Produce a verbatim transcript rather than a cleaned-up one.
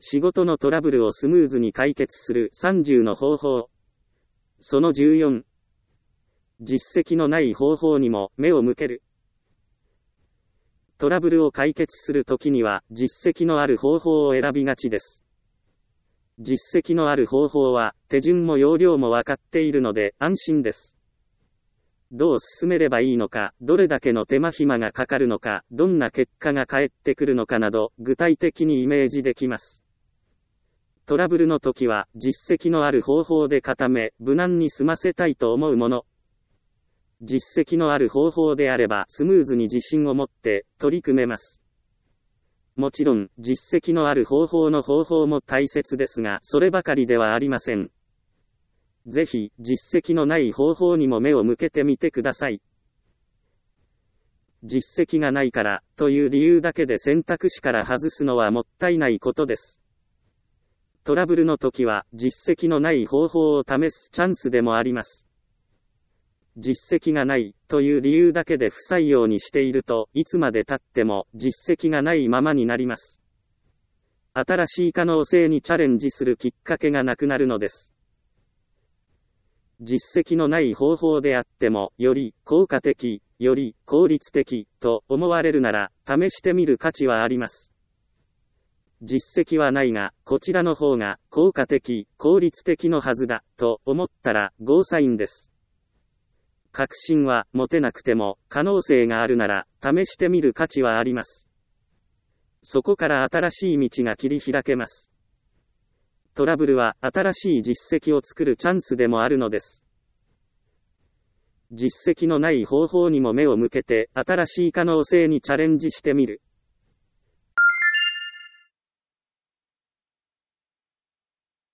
仕事のトラブルをスムーズに解決するさんじゅうの方法。そのじゅうよん。実績のない方法にも目を向ける。トラブルを解決するときには実績のある方法を選びがちです。実績のある方法は手順も要領も分かっているので安心です。どう進めればいいのか、どれだけの手間暇がかかるのか、どんな結果が返ってくるのかなど具体的にイメージできます。トラブルの時は実績のある方法で固め、無難に済ませたいと思うもの。実績のある方法であればスムーズに自信を持って取り組めます。もちろん、実績のある方法の方法も大切ですが、そればかりではありません。ぜひ、実績のない方法にも目を向けてみてください。実績がないから、という理由だけで選択肢から外すのはもったいないことです。トラブルの時は、実績のない方法を試すチャンスでもあります。実績がないという理由だけで不採用にしているといつまで経っても実績がないままになります。新しい可能性にチャレンジするきっかけがなくなるのです。実績のない方法であってもより効果的、より効率的と思われるなら試してみる価値はあります。実績はないがこちらの方が効果的、効率的のはずだと思ったらゴーサインです。確信は持てなくても可能性があるなら試してみる価値はあります。そこから新しい道が切り開けます。トラブルは新しい実績を作るチャンスでもあるのです。実績のない方法にも目を向けて新しい可能性にチャレンジしてみる。